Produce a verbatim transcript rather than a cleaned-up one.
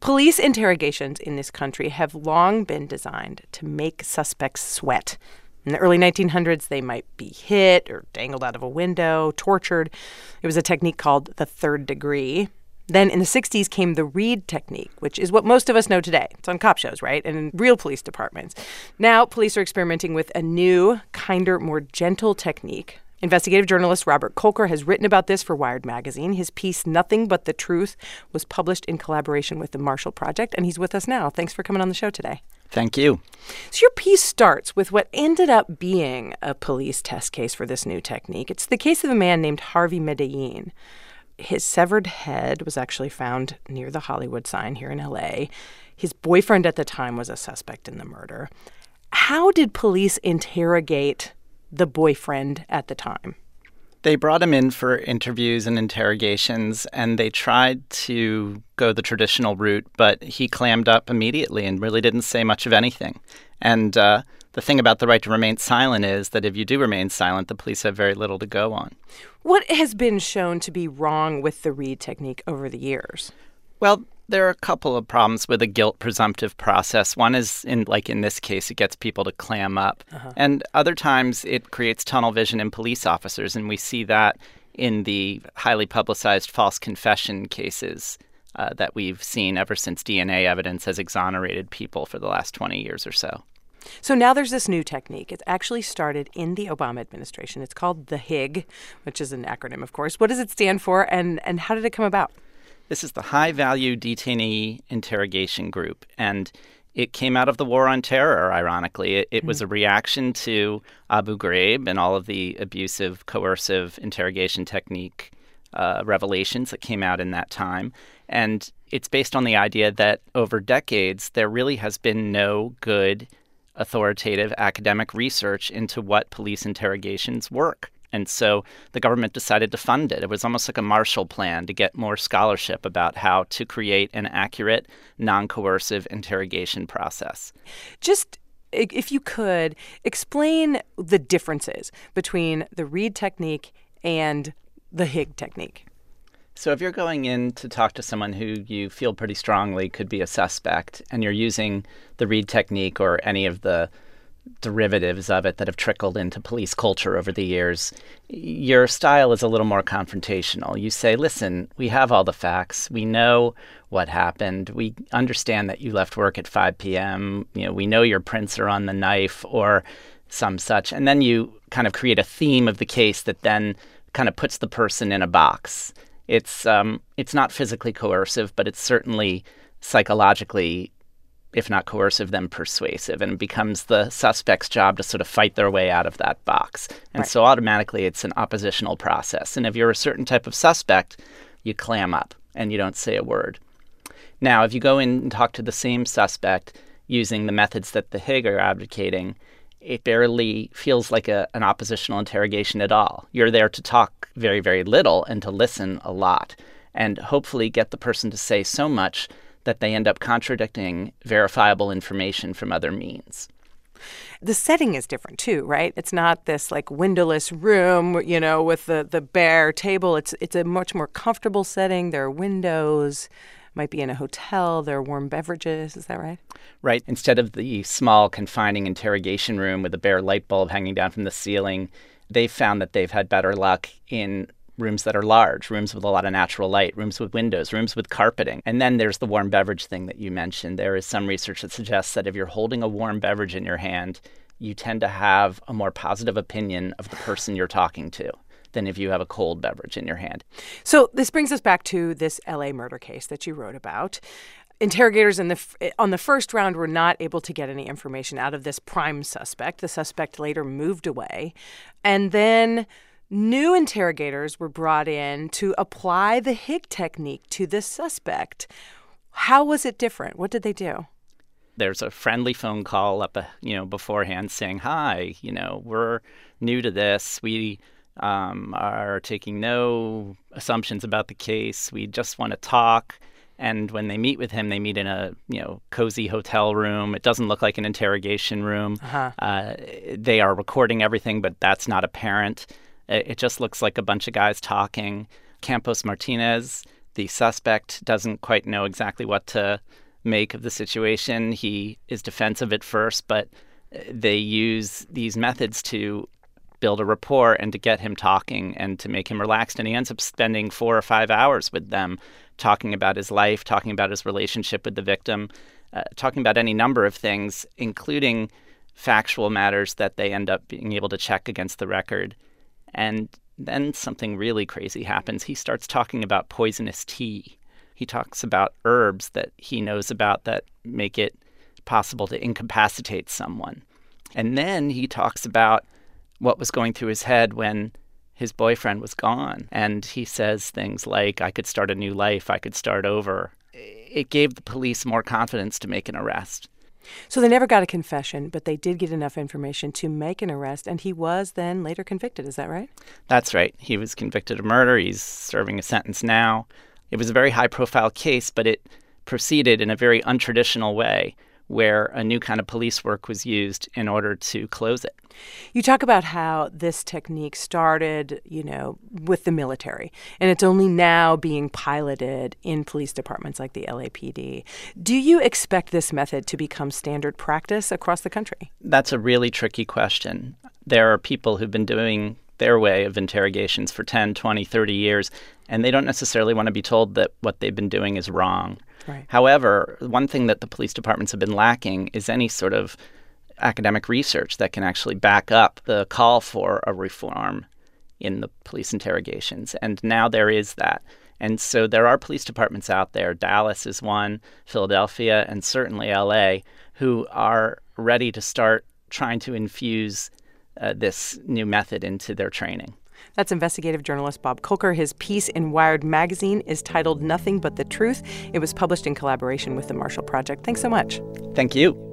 Police interrogations in this country have long been designed to make suspects sweat. In the early nineteen hundreds, they might be hit or dangled out of a window, tortured. It was a technique called the third degree. Then in the sixties came the Reid technique, which is what most of us know today. It's on cop shows, right? And in real police departments. Now police are experimenting with a new, kinder, more gentle technique. Investigative journalist Robert Kolker has written about this for Wired magazine. His piece, Nothing But the Truth, was published in collaboration with the Marshall Project, and he's with us now. Thanks for coming on the show today. Thank you. So your piece starts with what ended up being a police test case for this new technique. It's the case of a man named Harvey Medellin. His severed head was actually found near the Hollywood sign here in L A. His boyfriend at the time was a suspect in the murder. How did police interrogate the boyfriend at the time? They brought him in for interviews and interrogations, and they tried to go the traditional route, but he clammed up immediately and really didn't say much of anything. And uh, the thing about the right to remain silent is that if you do remain silent, the police have very little to go on. What has been shown to be wrong with the Reid technique over the years? Well, there are a couple of problems with a guilt presumptive process. One is, in like in this case, it gets people to clam up. Uh-huh. And other times it creates tunnel vision in police officers, and we see that in the highly publicized false confession cases uh, that we've seen ever since D N A evidence has exonerated people for the last twenty years or so. So now there's this new technique. It's actually started in the Obama administration. It's called the H I G, which is an acronym, of course. What does it stand for, and, and how did it come about? This is the High Value Detainee Interrogation Group, and it came out of the War on Terror, ironically. It, it mm-hmm. was a reaction to Abu Ghraib and all of the abusive, coercive interrogation technique uh, revelations that came out in that time. And it's based on the idea that over decades, there really has been no good authoritative academic research into what police interrogations work. And so the government decided to fund it. It was almost like a Marshall Plan to get more scholarship about how to create an accurate, non-coercive interrogation process. Just, if you could, explain the differences between the Reid technique and the H I G technique. So if you're going in to talk to someone who you feel pretty strongly could be a suspect, and you're using the Reid technique or any of the derivatives of it that have trickled into police culture over the years, your style is a little more confrontational. You say, listen, we have all the facts. We know what happened. We understand that you left work at five p.m. You know, we know your prints are on the knife or some such. And then you kind of create a theme of the case that then kind of puts the person in a box. It's um, it's not physically coercive, but it's certainly psychologically, if not coercive, then persuasive, and it becomes the suspect's job to sort of fight their way out of that box. And right. so automatically it's an oppositional process. And if you're a certain type of suspect, you clam up and you don't say a word. Now, if you go in and talk to the same suspect using the methods that the H I G are advocating, it barely feels like a, an oppositional interrogation at all. You're there to talk very, very little and to listen a lot, and hopefully get the person to say so much that they end up contradicting verifiable information from other means. The setting is different, too, right? It's not this, like, windowless room, you know, with the, the bare table. It's it's a much more comfortable setting. There are windows. Might be in a hotel. There are warm beverages. Is that right? Right. Instead of the small, confining interrogation room with a bare light bulb hanging down from the ceiling, they've found that they've had better luck in rooms that are large, rooms with a lot of natural light, rooms with windows, rooms with carpeting. And then there's the warm beverage thing that you mentioned. There is some research that suggests that if you're holding a warm beverage in your hand, you tend to have a more positive opinion of the person you're talking to than if you have a cold beverage in your hand. So this brings us back to this L A murder case that you wrote about. Interrogators in the on the first round were not able to get any information out of this prime suspect. The suspect later moved away. And then new interrogators were brought in to apply the H I G technique to this suspect. How was it different? What did they do? There's a friendly phone call up, you know, beforehand saying, hi, you know, we're new to this. We um, are taking no assumptions about the case. We just want to talk. And when they meet with him, they meet in a, you know, cozy hotel room. It doesn't look like an interrogation room. Uh-huh. Uh, they are recording everything, but that's not apparent. It just looks like a bunch of guys talking. Campos Martinez, The suspect doesn't quite know exactly what to make of the situation. He is defensive at first, but they use these methods to build a rapport and to get him talking and to make him relaxed. And he ends up spending four or five hours with them, talking about his life, talking about his relationship with the victim, uh, talking about any number of things, including factual matters that they end up being able to check against the record. And then something really crazy happens. He starts talking about poisonous tea. He talks about herbs that he knows about that make it possible to incapacitate someone. And then he talks about what was going through his head when his boyfriend was gone. And he says things like, I could start a new life, I could start over. It gave the police more confidence to make an arrest. So they never got a confession, but they did get enough information to make an arrest, and he was then later convicted. Is that right? That's right. He was convicted of murder. He's serving a sentence now. It was a very high-profile case, but it proceeded in a very untraditional way, where a new kind of police work was used in order to close it. You talk about how this technique started, you know, with the military, and it's only now being piloted in police departments like the L A P D. Do you expect this method to become standard practice across the country? That's a really tricky question. There are people who've been doing their way of interrogations for ten, twenty, thirty years, and they don't necessarily want to be told that what they've been doing is wrong. Right. However, one thing that the police departments have been lacking is any sort of academic research that can actually back up the call for a reform in the police interrogations. And now there is that. And so there are police departments out there, Dallas is one, Philadelphia, and certainly L A, who are ready to start trying to infuse uh, this new method into their training. That's investigative journalist Bob Kolker. His piece in Wired magazine is titled Nothing But the Truth. It was published in collaboration with the Marshall Project. Thanks so much. Thank you.